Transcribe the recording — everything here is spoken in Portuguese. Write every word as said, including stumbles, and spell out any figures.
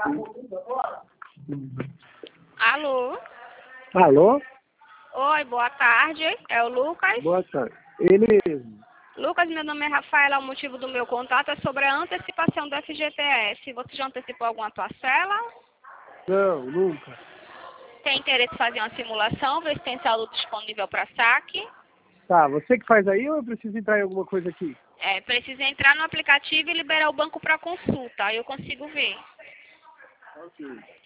Alô? Alô? Oi, boa tarde. É o Lucas? Boa tarde. Ele mesmo. Lucas, meu nome é Rafaela. O motivo do meu contato é sobre a antecipação do F G T S. Você já antecipou alguma parcela? Não, nunca. Tem interesse em fazer uma simulação, ver se tem saldo disponível para saque? Tá, você que faz aí ou eu preciso entrar em alguma coisa aqui? É, precisa entrar no aplicativo e liberar o banco para consulta. Aí eu consigo ver. Ok.